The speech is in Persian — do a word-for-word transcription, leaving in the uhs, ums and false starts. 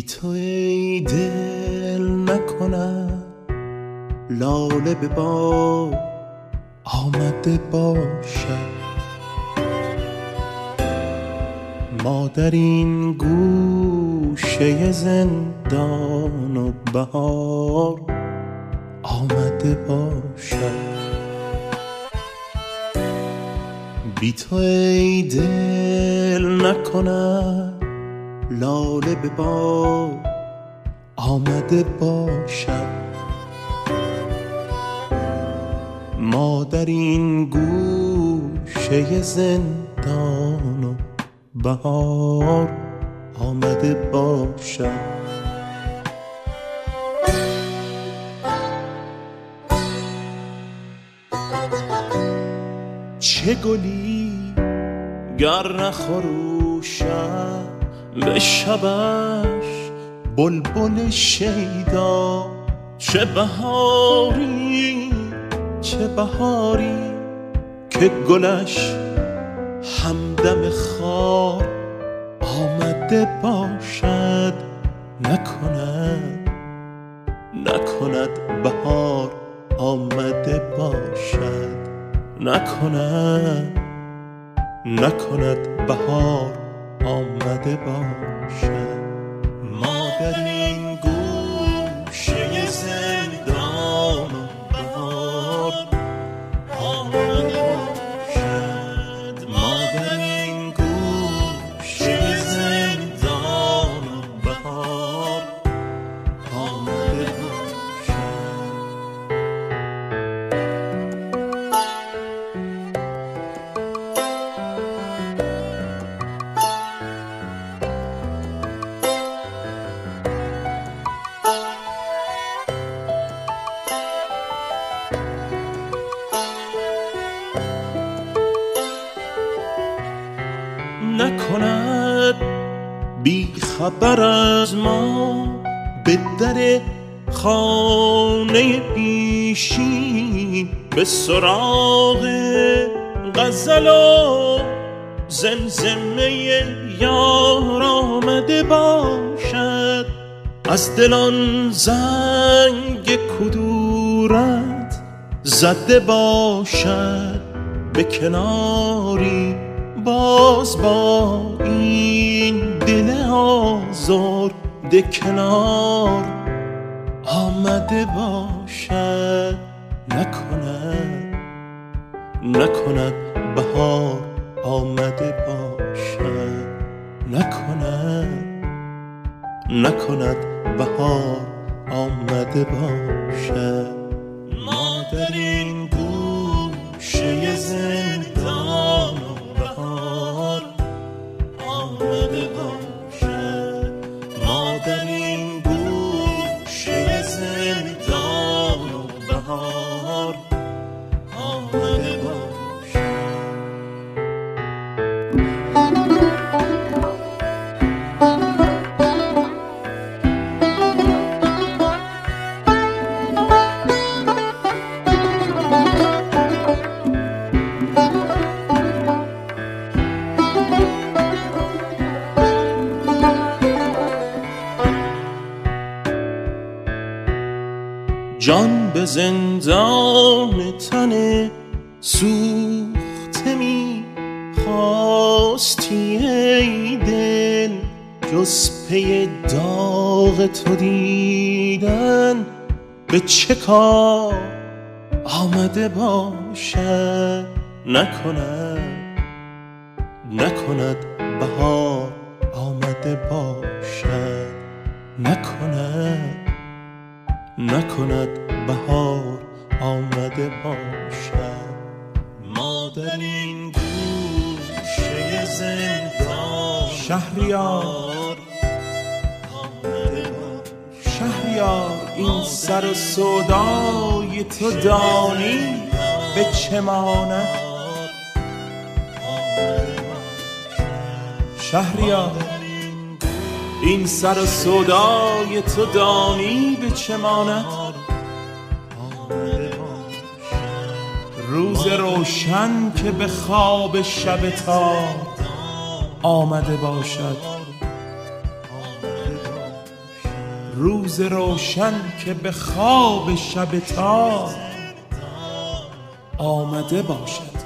تو ای دل نکنم لاله به باد آمده باشد. ما در این گوشه زندان و بهار آمده باشد. بی تو ای دل نکنم لاله به باد آمده باشد. ما در این گوشه زندان و بهار آمده باشد. چه گلی گر نخروشد به شبش بلبل شیدا. چه بهاری چه بهاری که گلش همدم خار آمده باشد. نکند نکند بهار آمده باشد. نکند نکند بهار آمده باشد. ما در این گوشه زندان و بهار آمده باشد. ما در این گوشه زندان و بهار آمده باشد. نکند بی خبر از ما به در خانه پیشین به سراغ غزل و زمزمه یار آمده باشد. از دلان زنگ کدورت زده باشد. به کناری باز با این دل آزرده کنار آمده باشد. نکند نکند بهار آمده باشد. نکند نکند بهار آمده باشد. ما در این گوشه زندان و بهار آمده باشد. ما در این گوشه زندان و بهار آمده باشد. جان به زندان تن سوخته می خواستی ای دل. جز پی داغ تو دیدن به چه کار آمده باشد. نکند نکند بهار آمده باشد. نکند نکند بهار آمده باشد. ما در این گوشه زندان شهریار آمده باشد. شهریار این سر و سودای تو دانی به چه ماند. شهریار این سر و سودای تو دانی به چه ماند. روز روشن که به خواب شب تار آمده باشد. روز روشن که به خواب شب تار آمده باشد.